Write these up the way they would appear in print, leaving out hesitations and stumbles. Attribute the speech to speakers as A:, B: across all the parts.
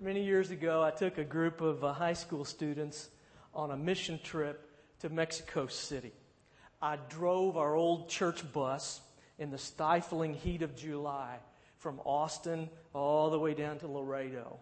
A: Many years ago, I took a group of high school students on a mission trip to Mexico City. I drove our old church bus in the stifling heat of July from Austin all the way down to Laredo.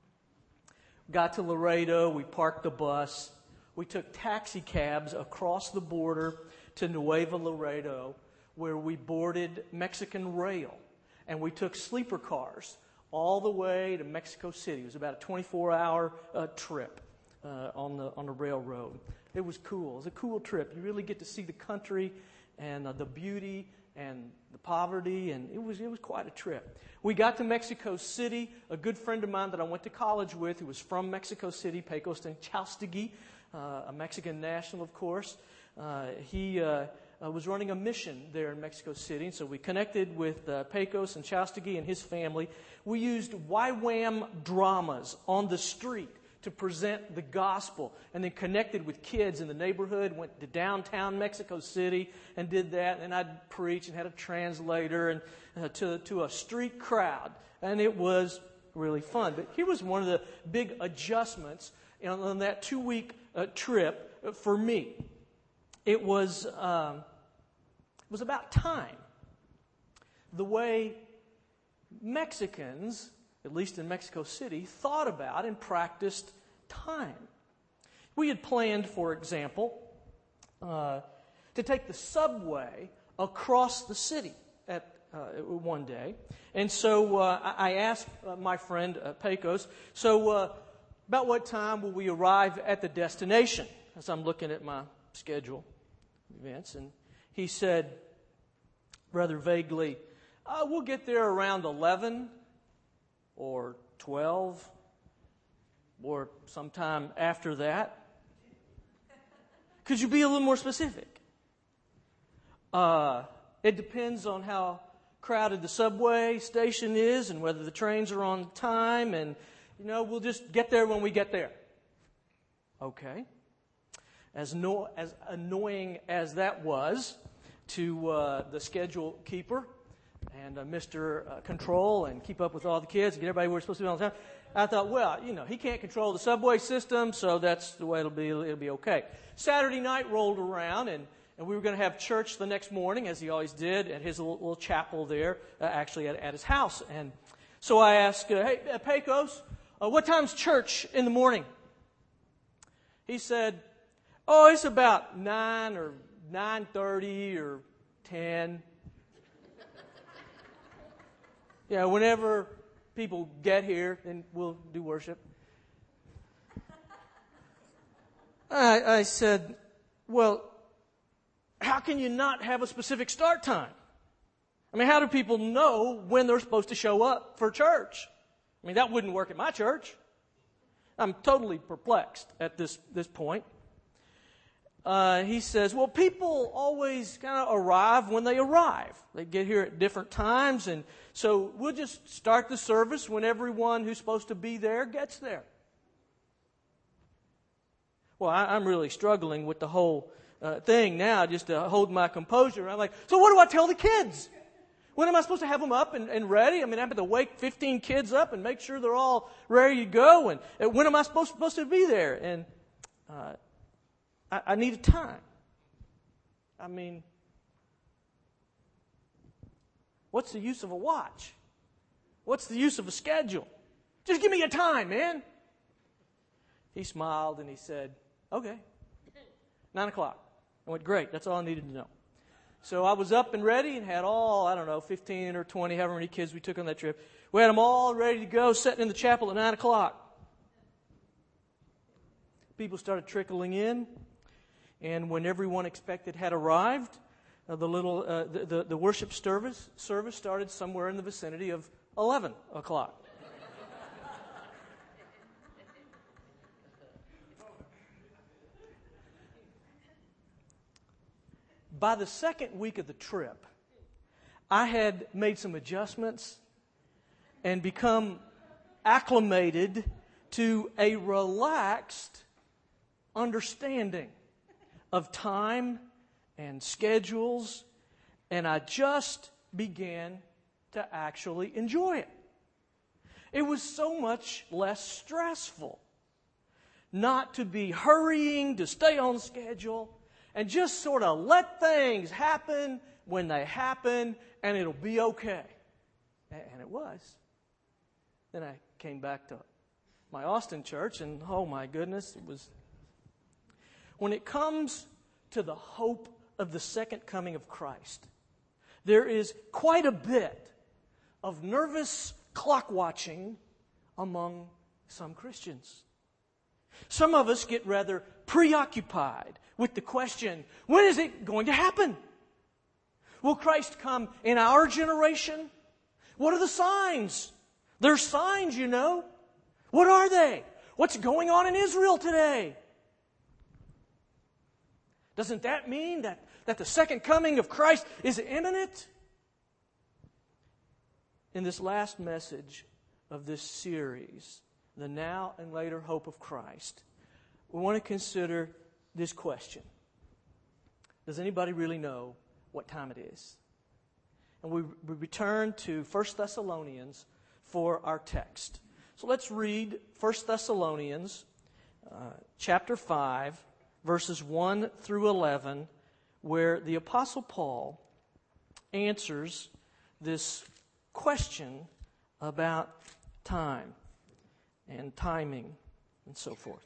A: Got to Laredo, we parked the bus. We took taxi cabs across the border to Nuevo Laredo, where we boarded Mexican Rail. And we took sleeper cars all the way to Mexico City. It was about a 24-hour trip on the railroad. It was cool. It was a cool trip. You really get to see the country and the beauty and the poverty, and it was quite a trip. We got to Mexico City. A good friend of mine that I went to college with, who was from Mexico City, Pecos Stanchalstegui, a Mexican national, of course. He was running a mission there in Mexico City, and so we connected with Pecos and Stanchalstegui and his family. We used YWAM dramas on the street to present the gospel, and then connected with kids in the neighborhood, went to downtown Mexico City and did that, and I'd preach and had a translator and to a street crowd, and it was really fun. But here was one of the big adjustments on that 2-week trip for me. It was about time. The way Mexicans, at least in Mexico City, thought about and practiced time. We had planned, for example, to take the subway across the city at one day. And so I asked my friend Pecos, about what time will we arrive at the destination? As I'm looking at my schedule events, and he said rather vaguely, we'll get there around 11 or 12 or sometime after that. Could you be a little more specific? It depends on how crowded the subway station is and whether the trains are on time, and we'll just get there when we get there. Okay. As annoying as that was to the schedule keeper and Mr. Control and keep up with all the kids and get everybody where we're supposed to be all the time, I thought, he can't control the subway system, so that's the way it'll be okay. Saturday night rolled around, and we were going to have church the next morning, as he always did, at his little chapel there, actually at his house. And so I asked, hey, Pecos, what time's church in the morning? He said, it's about 9 or 9:30 or 10. Whenever people get here, then we'll do worship. I said, well, how can you not have a specific start time? I mean, how do people know when they're supposed to show up for church? I mean, that wouldn't work at my church. I'm totally perplexed at this point. He says, well, people always kind of arrive when they arrive. They get here at different times, and so we'll just start the service when everyone who's supposed to be there gets there. Well, I'm really struggling with the whole thing now, just to hold my composure. I'm like, so what do I tell the kids? When am I supposed to have them up and ready? I mean, I have to wake 15 kids up and make sure they're all ready to go. And when am I supposed to be there? And I need a time. I mean, what's the use of a watch? What's the use of a schedule? Just give me a time, man. He smiled and he said, okay, 9 o'clock. I went, great, that's all I needed to know. So I was up and ready and had all, 15 or 20, however many kids we took on that trip. We had them all ready to go, sitting in the chapel at 9 o'clock. People started trickling in. And when everyone expected had arrived, the worship service started somewhere in the vicinity of 11 o'clock. By the second week of the trip, I had made some adjustments and become acclimated to a relaxed understanding of time and schedules, and I just began to actually enjoy it. It was so much less stressful not to be hurrying, to stay on schedule, and just sort of let things happen when they happen, and it'll be okay. And it was. Then I came back to my Austin church, and oh my goodness, it was. When it comes to the hope of the second coming of Christ, there is quite a bit of nervous clock watching among some Christians. Some of us get rather preoccupied with the question, when is it going to happen? Will Christ come in our generation? What are the signs? There's signs, you know. What are they? What's going on in Israel today? Doesn't that mean that the second coming of Christ is imminent? In this last message of this series, The Now and Later Hope of Christ, we want to consider this question. Does anybody really know what time it is? And we return to 1 Thessalonians for our text. So let's read 1 Thessalonians chapter 5, verses 1 through 11, where the Apostle Paul answers this question about time and timing and so forth.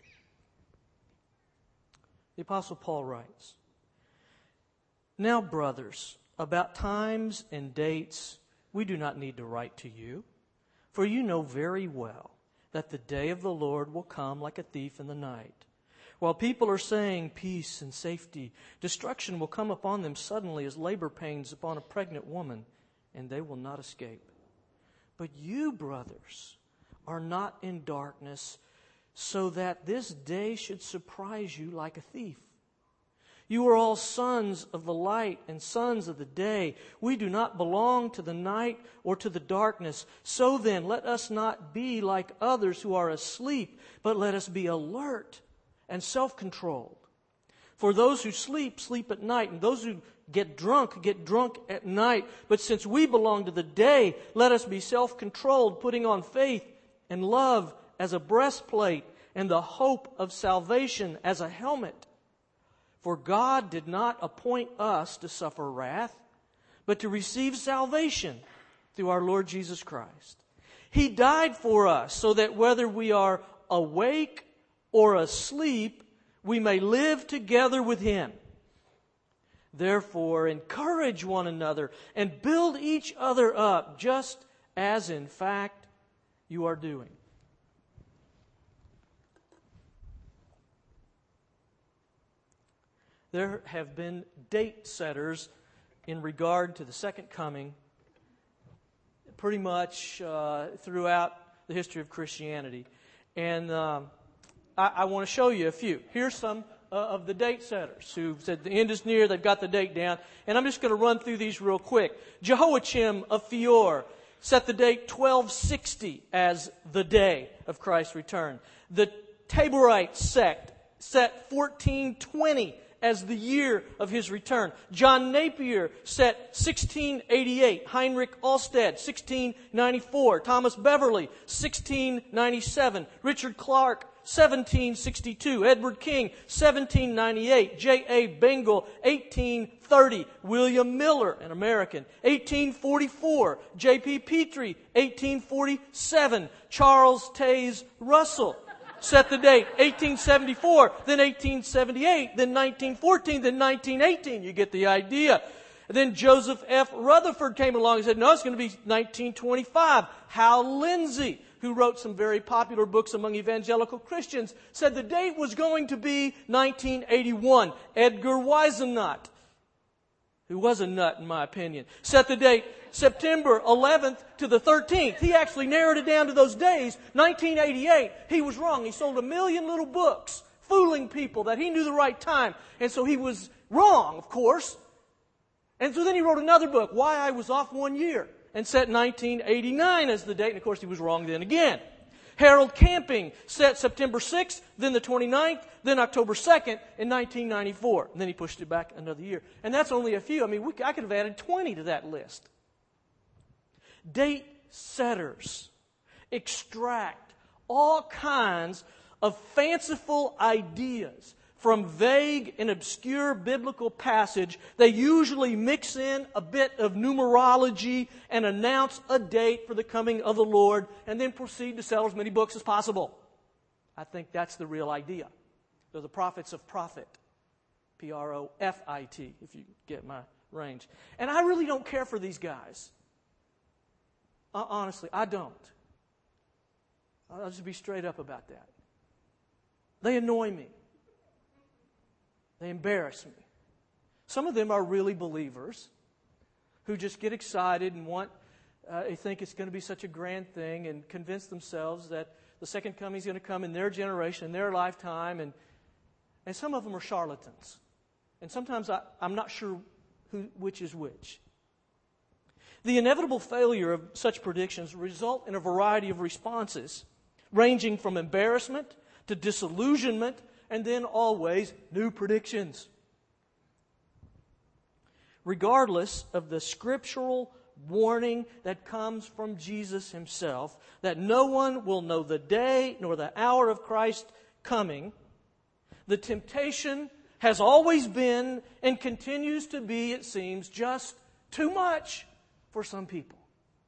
A: The Apostle Paul writes, "Now, brothers, about times and dates we do not need to write to you, for you know very well that the day of the Lord will come like a thief in the night. While people are saying peace and safety, destruction will come upon them suddenly as labor pains upon a pregnant woman, and they will not escape. But you, brothers, are not in darkness, so that this day should surprise you like a thief. You are all sons of the light and sons of the day. We do not belong to the night or to the darkness. So then, let us not be like others who are asleep, but let us be alert and self-controlled. For those who sleep, sleep at night, and those who get drunk at night. But since we belong to the day, let us be self-controlled, putting on faith and love as a breastplate, and the hope of salvation as a helmet. For God did not appoint us to suffer wrath, but to receive salvation through our Lord Jesus Christ. He died for us, so that whether we are awake or asleep, we may live together with Him. Therefore, encourage one another and build each other up, just as in fact you are doing." There have been date setters in regard to the second coming pretty much throughout the history of Christianity. And I want to show you a few. Here's some of the date setters who said the end is near, they've got the date down. And I'm just going to run through these real quick. Jehoiachim of Fior set the date 1260 as the day of Christ's return. The Taborite sect set 1420 as the year of his return. John Napier set 1688. Heinrich Alsted, 1694. Thomas Beverley, 1697. Richard Clark, 1762. Edward King, 1798. J.A. Bengal, 1830. William Miller, an American, 1844. J.P. Petrie, 1847. Charles Taze Russell set the date, 1874, then 1878, then 1914, then 1918. You get the idea. Then Joseph F. Rutherford came along and said, no, it's going to be 1925. Hal Lindsey, who wrote some very popular books among evangelical Christians, said the date was going to be 1981. Edgar Whisenant, who was a nut in my opinion, set the date September 11th to the 13th. He actually narrowed it down to those days. 1988, he was wrong. He sold 1 million little books, fooling people that he knew the right time. And so he was wrong, of course. And so then he wrote another book, Why I Was Off 1 Year, and set 1989 as the date. And of course he was wrong then again. Harold Camping set September 6th, then the 29th, then October 2nd in 1994. And then he pushed it back another year. And that's only a few. I mean, I could have added 20 to that list. Date setters extract all kinds of fanciful ideas from vague and obscure biblical passage. They usually mix in a bit of numerology and announce a date for the coming of the Lord, and then proceed to sell as many books as possible. I think that's the real idea. They're the prophets of profit. Profit, if you get my range. And I really don't care for these guys. Honestly, I don't. I'll just be straight up about that. They annoy me. They embarrass me. Some of them are really believers who just get excited and they think it's going to be such a grand thing and convince themselves that the second coming is going to come in their generation, in their lifetime. And some of them are charlatans. And sometimes I'm not sure which is which. The inevitable failure of such predictions result in a variety of responses, ranging from embarrassment to disillusionment, and then always new predictions. Regardless of the scriptural warning that comes from Jesus himself, that no one will know the day nor the hour of Christ's coming, the temptation has always been and continues to be, it seems, just too much for some people.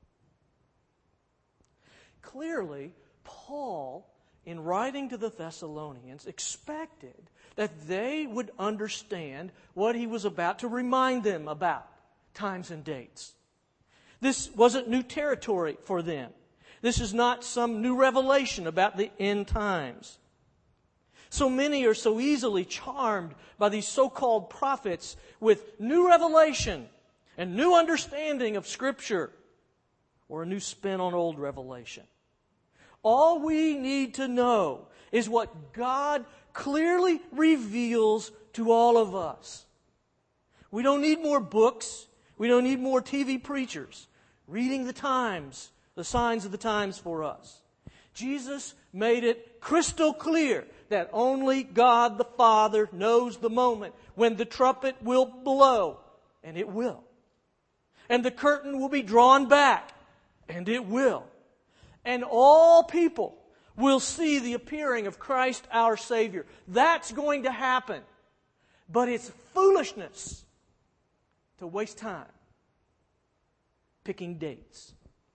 A: Clearly, Paul, in writing to the Thessalonians, expected that they would understand what he was about to remind them about, times and dates. This wasn't new territory for them. This is not some new revelation about the end times. So many are so easily charmed by these so-called prophets with new revelation and new understanding of Scripture, or a new spin on old revelation. All we need to know is what God clearly reveals to all of us. We don't need more books. We don't need more TV preachers reading the times, the signs of the times for us. Jesus made it crystal clear that only God the Father knows the moment when the trumpet will blow, and it will. And the curtain will be drawn back, and it will. And all people will see the appearing of Christ our Savior. That's going to happen. But it's foolishness to waste time picking dates.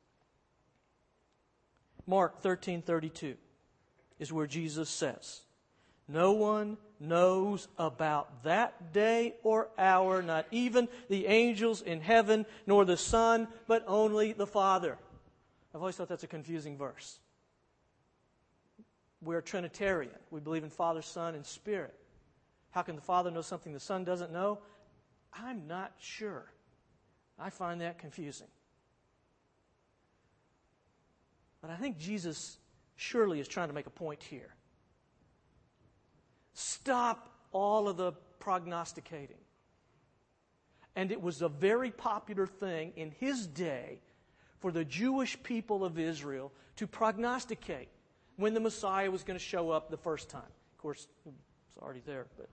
A: Mark 13:32 is where Jesus says, "No one knows about that day or hour, not even the angels in heaven, nor the Son, but only the Father." I've always thought that's a confusing verse. We're Trinitarian. We believe in Father, Son, and Spirit. How can the Father know something the Son doesn't know? I'm not sure. I find that confusing. But I think Jesus surely is trying to make a point here. Stop all of the prognosticating. And it was a very popular thing in his day for the Jewish people of Israel to prognosticate when the Messiah was going to show up the first time. Of course, it's already there, but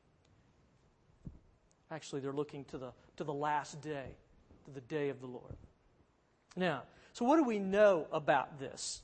A: actually they're looking to the last day, to the day of the Lord. Now, so what do we know about this?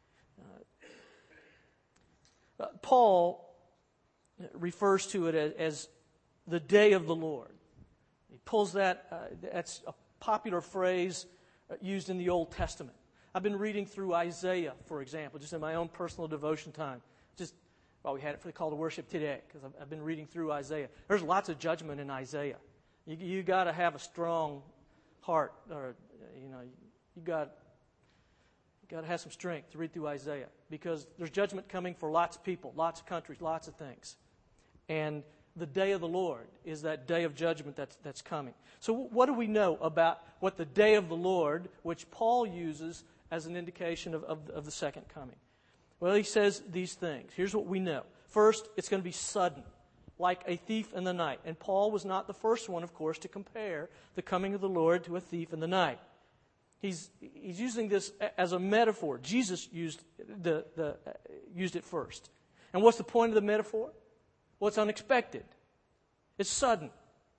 A: Paul refers to it as the day of the Lord. He pulls that's a popular phrase used in the Old Testament. I've been reading through Isaiah, for example, just in my own personal devotion time. We had it for the call to worship today, because I've been reading through Isaiah. There's lots of judgment in Isaiah. You got to have a strong heart, or you got to have some strength to read through Isaiah, because there's judgment coming for lots of people, lots of countries, lots of things. And the day of the Lord is that day of judgment that's coming. So what do we know about what the day of the Lord, which Paul uses as an indication of the second coming? Well, he says these things. Here's what we know. First, it's going to be sudden, like a thief in the night. And Paul was not the first one, of course, to compare the coming of the Lord to a thief in the night. He's using this as a metaphor. Jesus used it first. And what's the point of the metaphor? Well, it's unexpected. It's sudden.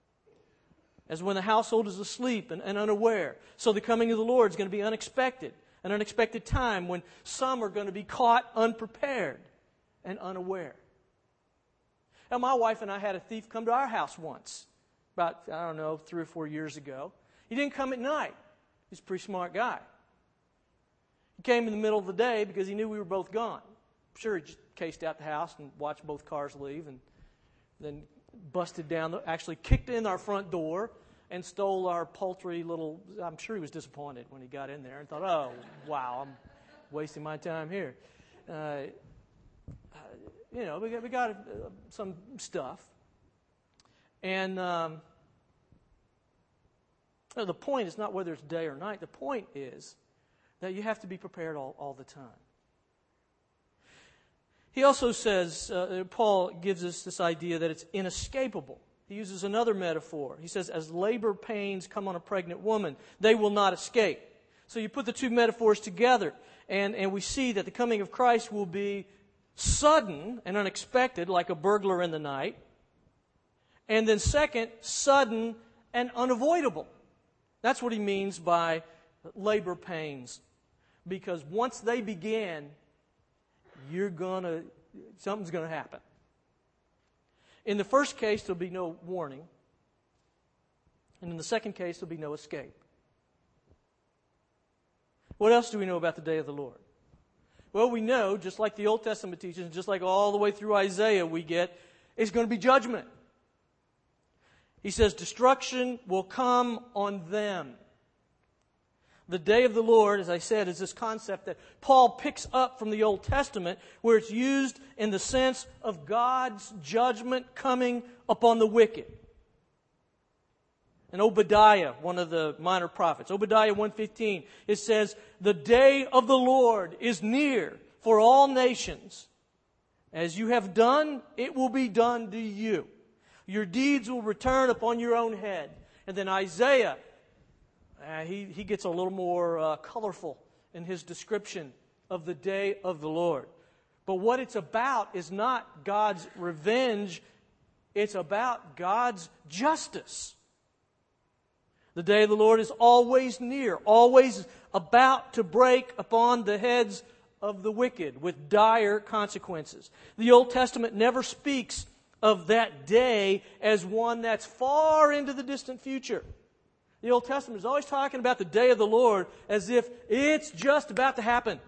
A: As when the household is asleep and unaware. So the coming of the Lord is going to be unexpected. An unexpected time when some are going to be caught unprepared and unaware. Now, my wife and I had a thief come to our house once, about, 3 or 4 years ago. He didn't come at night. He's a pretty smart guy. He came in the middle of the day because he knew we were both gone. I'm sure he just cased out the house and watched both cars leave, and then busted down, actually kicked in our front door and stole our paltry little, I'm sure he was disappointed when he got in there and thought, oh, wow, I'm wasting my time here. We got some stuff. And the point is not whether it's day or night. The point is that you have to be prepared all the time. He also says, Paul gives us this idea that it's inescapable. He uses another metaphor. He says, as labor pains come on a pregnant woman, they will not escape. So you put the two metaphors together, and we see that the coming of Christ will be sudden and unexpected, like a burglar in the night. And then second, sudden and unavoidable. That's what he means by labor pains. Because once they begin, something's going to happen. In the first case, there'll be no warning. And in the second case, there'll be no escape. What else do we know about the day of the Lord? Well, we know, just like the Old Testament teaches, and just like all the way through Isaiah we get, it's going to be judgment. He says, destruction will come on them. The day of the Lord, as I said, is this concept that Paul picks up from the Old Testament, where it's used in the sense of God's judgment coming upon the wicked. In Obadiah, one of the minor prophets, Obadiah 1:15, it says, the day of the Lord is near for all nations. As you have done, it will be done to you. Your deeds will return upon your own head. And then Isaiah, he gets a little more colorful in his description of the day of the Lord. But what it's about is not God's revenge. It's about God's justice. The day of the Lord is always near, always about to break upon the heads of the wicked with dire consequences. The Old Testament never speaks of that day as one that's far into the distant future. The Old Testament is always talking about the day of the Lord as if it's just about to happen.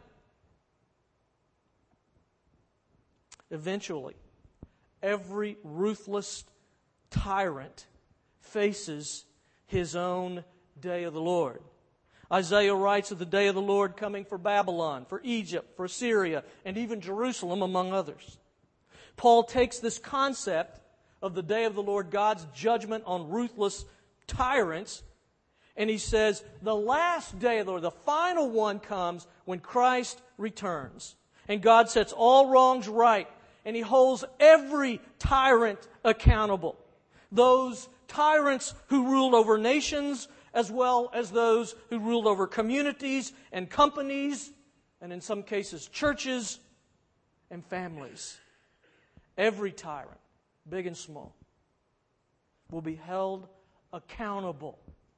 A: Eventually, every ruthless tyrant faces his own day of the Lord. Isaiah writes of the day of the Lord coming for Babylon, for Egypt, for Syria, and even Jerusalem, among others. Paul takes this concept of the day of the Lord, God's judgment on ruthless tyrants, and he says the last day of the Lord, the final one, comes when Christ returns. And God sets all wrongs right, and He holds every tyrant accountable. Those tyrants who ruled over nations, as well as those who ruled over communities and companies, and in some cases churches and families. Every tyrant, big and small, will be held accountable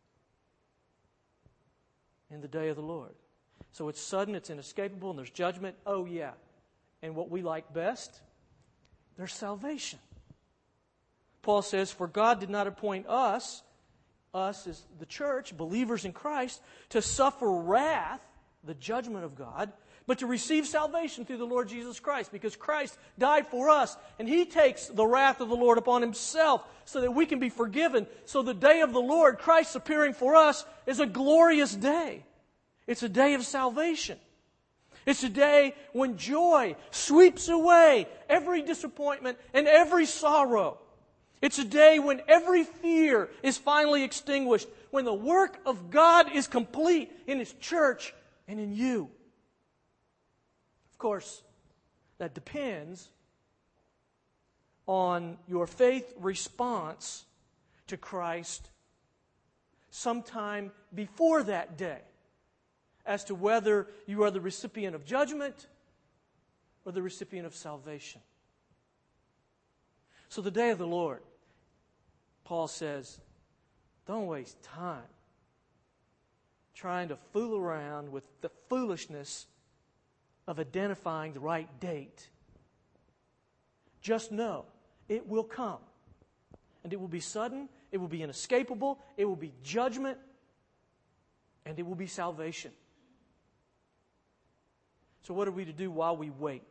A: in the day of the Lord. So it's sudden, it's inescapable, and there's judgment. Oh yeah. And what we like best, there's salvation. Paul says, for God did not appoint us as the church, believers in Christ, to suffer wrath, the judgment of God, but to receive salvation through the Lord Jesus Christ, because Christ died for us, and He takes the wrath of the Lord upon Himself so that we can be forgiven. So the day of the Lord, Christ's appearing for us, is a glorious day. It's a day of salvation. It's a day when joy sweeps away every disappointment and every sorrow. It's a day when every fear is finally extinguished, when the work of God is complete in His church and in you. Of course, that depends on your faith response to Christ sometime before that day, as to whether you are the recipient of judgment or the recipient of salvation. So the day of the Lord, Paul says, don't waste time. trying to fool around with the foolishness of identifying the right date. Just know it will come. And it will be sudden, it will be inescapable, it will be judgment, and it will be salvation. So what are we to do while we wait?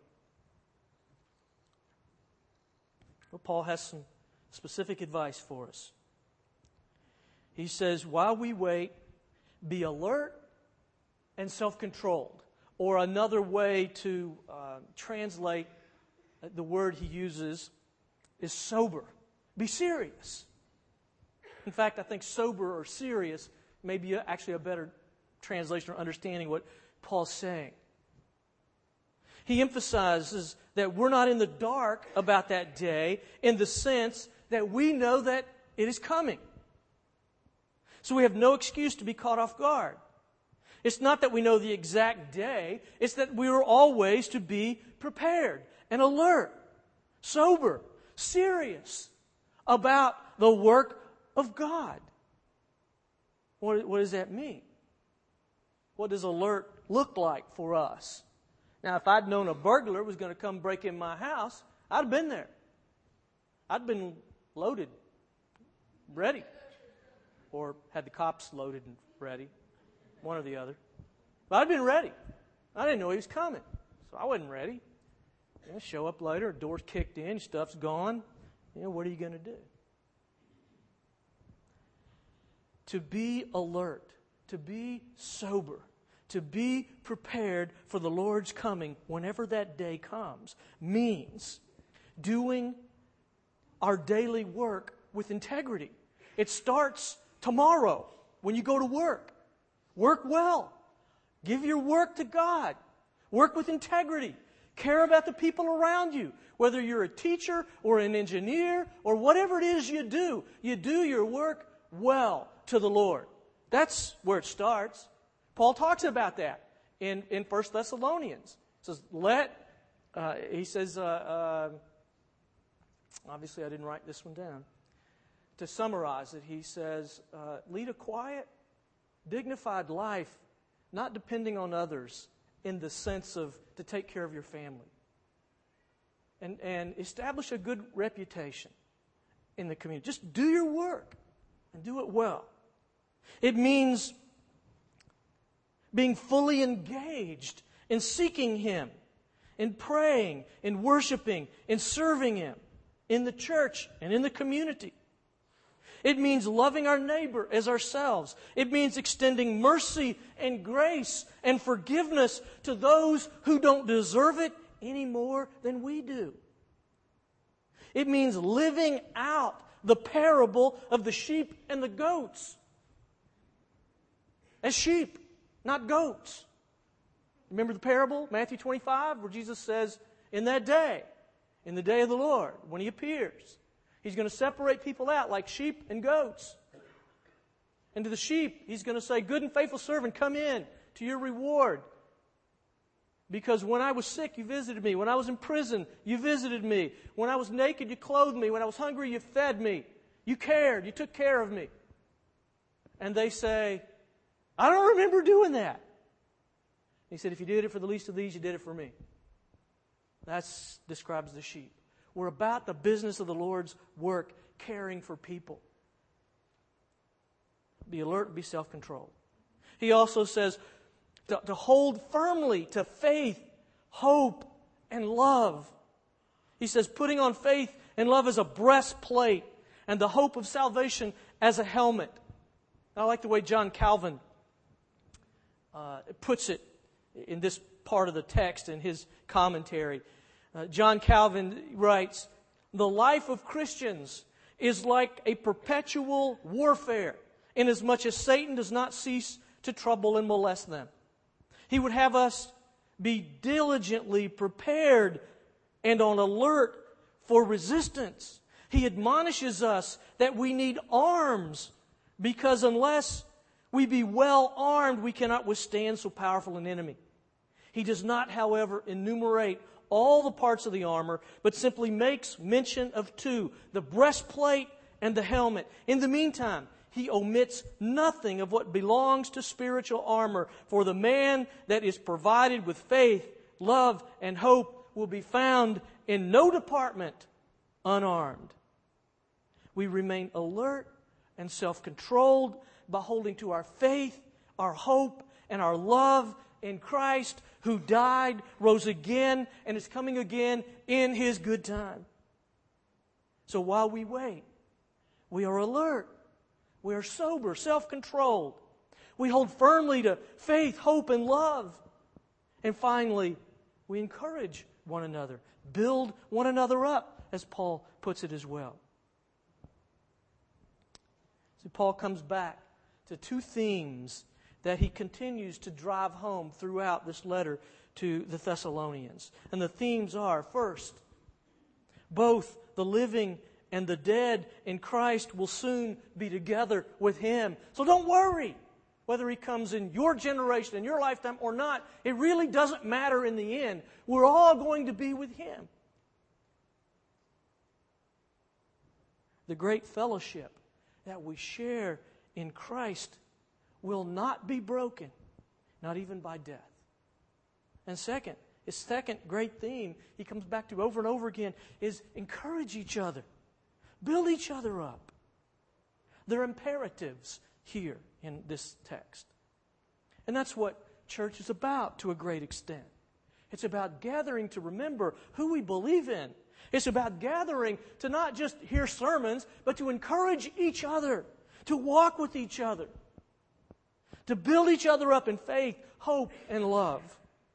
A: Well, Paul has some specific advice for us. He says, while we wait, be alert and self-controlled. Or another way to translate the word he uses is sober. Be serious. In fact, I think sober or serious may be actually a better translation or understanding what Paul's saying. He emphasizes that we're not in the dark about that day in the sense that we know that it is coming. So we have no excuse to be caught off guard. It's not that we know the exact day. It's that we are always to be prepared and alert, sober, serious about the work of God. What does that mean? What does alert look like for us? Now, if I'd known a burglar was going to come break in my house, I'd have been there. I'd been loaded, ready. Or had the cops loaded and ready. One or the other. But I'd been ready. I didn't know he was coming. So I wasn't ready. Show up later, door's kicked in, stuff's gone. What are you going to do? To be alert, to be sober, to be prepared for the Lord's coming whenever that day comes means doing our daily work with integrity. It starts tomorrow when you go to work. Work well. Give your work to God. Work with integrity. Care about the people around you. Whether you're a teacher or an engineer or whatever it is you do your work well to the Lord. That's where it starts. Paul talks about that in 1 Thessalonians. He says, obviously I didn't write this one down. To summarize it, he says, lead a quiet, dignified life, not depending on others in the sense of to take care of your family. And establish a good reputation in the community. Just do your work and do it well. It means being fully engaged in seeking Him, in praying, in worshiping, in serving Him, in the church and in the community. It means loving our neighbor as ourselves. It means extending mercy and grace and forgiveness to those who don't deserve it any more than we do. It means living out the parable of the sheep and the goats. As sheep, not goats. Remember the parable, Matthew 25, where Jesus says, in that day, in the day of the Lord, when He appears, He's going to separate people out like sheep and goats. And to the sheep, He's going to say, good and faithful servant, come in to your reward. Because when I was sick, you visited me. When I was in prison, you visited me. When I was naked, you clothed me. When I was hungry, you fed me. You cared. You took care of me. And they say, I don't remember doing that. He said, if you did it for the least of these, you did it for me. That describes the sheep. We're about the business of the Lord's work, caring for people. Be alert, be self-controlled. He also says to hold firmly to faith, hope, and love. He says putting on faith and love as a breastplate and the hope of salvation as a helmet. I like the way John Calvin puts it in this part of the text in his commentary. John Calvin writes, the life of Christians is like a perpetual warfare, inasmuch as Satan does not cease to trouble and molest them. He would have us be diligently prepared and on alert for resistance. He admonishes us that we need arms, because unless we be well armed, we cannot withstand so powerful an enemy. He does not, however, enumerate all the parts of the armor, but simply makes mention of two, the breastplate and the helmet. In the meantime, he omits nothing of what belongs to spiritual armor. For the man that is provided with faith, love, and hope will be found in no department unarmed. We remain alert and self-controlled by holding to our faith, our hope, and our love in Christ, who died, rose again, and is coming again in His good time. So while we wait, we are alert. We are sober, self-controlled. We hold firmly to faith, hope, and love. And finally, we encourage one another, build one another up, as Paul puts it as well. So Paul comes back to two themes that he continues to drive home throughout this letter to the Thessalonians. And the themes are, first, both the living and the dead in Christ will soon be together with Him. So don't worry whether He comes in your generation, in your lifetime or not. It really doesn't matter in the end. We're all going to be with Him. The great fellowship that we share in Christ will not be broken, not even by death. And second, his second great theme he comes back to over and over again is encourage each other. Build each other up. There are imperatives here in this text. And that's what church is about to a great extent. It's about gathering to remember who we believe in. It's about gathering to not just hear sermons, but to encourage each other, to walk with each other, to build each other up in faith, hope, and love.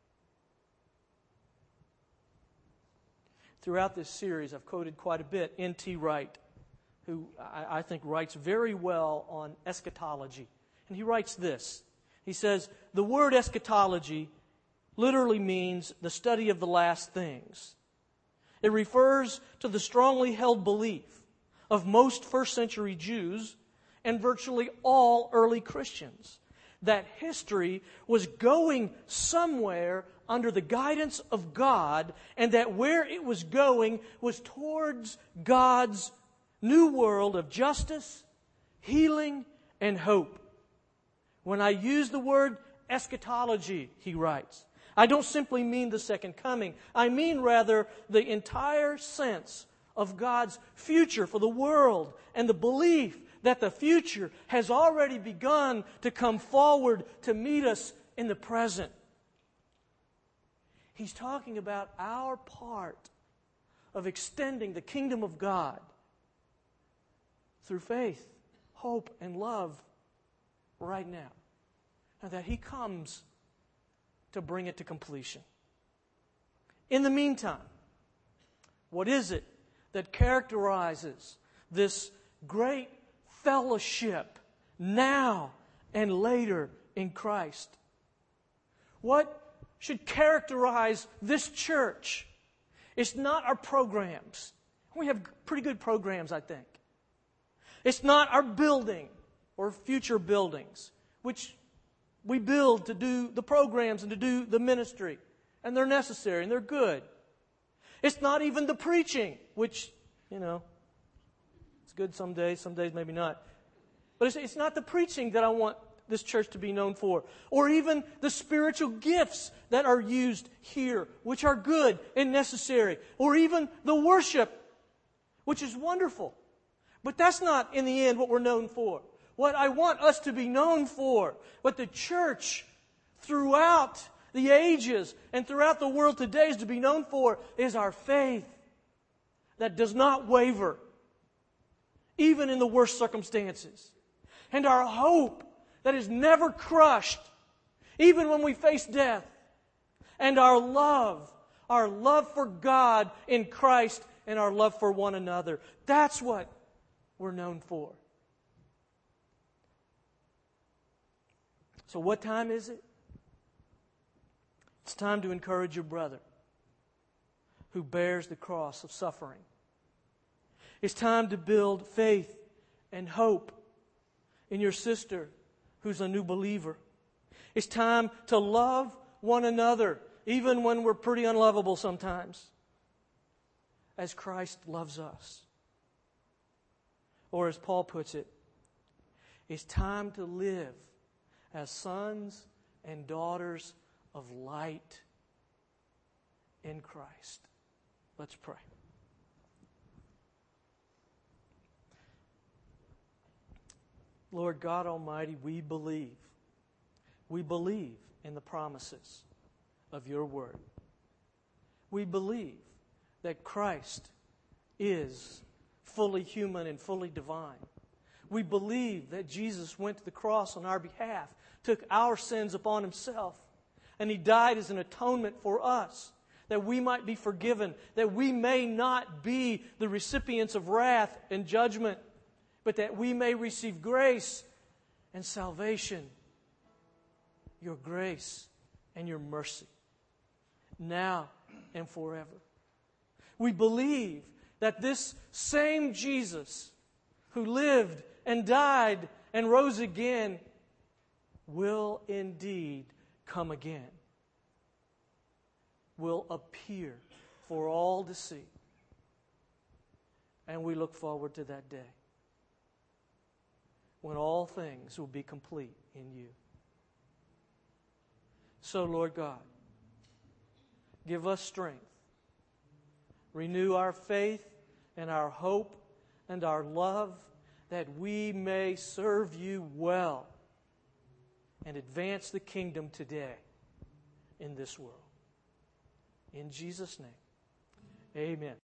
A: Throughout this series, I've quoted quite a bit N.T. Wright, who I think writes very well on eschatology. And he writes this. He says, the word eschatology literally means the study of the last things. It refers to the strongly held belief of most first century Jews and virtually all early Christians that history was going somewhere under the guidance of God, and that where it was going was towards God's new world of justice, healing, and hope. When I use the word eschatology, he writes, I don't simply mean the second coming. I mean rather the entire sense of God's future for the world and the belief that the future has already begun to come forward to meet us in the present. He's talking about our part of extending the kingdom of God through faith, hope, and love right now. And that He comes to bring it to completion. In the meantime, what is it that characterizes this great fellowship now and later in Christ? What should characterize this church? It's not our programs. We have pretty good programs, I think. It's not our building or future buildings, which we build to do the programs and to do the ministry. And they're necessary and they're good. It's not even the preaching, which, it's good some days maybe not. But it's not the preaching that I want this church to be known for. Or even the spiritual gifts that are used here, which are good and necessary. Or even the worship, which is wonderful. But that's not, in the end, what we're known for. What I want us to be known for, what the church throughout the ages and throughout the world today is to be known for, is our faith that does not waver, even in the worst circumstances. And our hope that is never crushed, even when we face death. And our love for God in Christ, and our love for one another. That's what we're known for. So what time is it? It's time to encourage your brother who bears the cross of suffering. It's time to build faith and hope in your sister who's a new believer. It's time to love one another, even when we're pretty unlovable sometimes, as Christ loves us. Or as Paul puts it, It's time to live as sons and daughters of light in Christ. Let's pray. Lord God Almighty, we believe. We believe in the promises of your word. We believe that Christ is fully human and fully divine. We believe that Jesus went to the cross on our behalf, took our sins upon himself, and he died as an atonement for us, that we might be forgiven, that we may not be the recipients of wrath and judgment, but that we may receive grace and salvation, your grace and your mercy, now and forever. We believe that this same Jesus who lived and died and rose again will indeed come again, will appear for all to see. And we look forward to that day when all things will be complete in you. So, Lord God, give us strength. Renew our faith and our hope and our love, that we may serve you well and advance the kingdom today in this world. In Jesus' name, amen.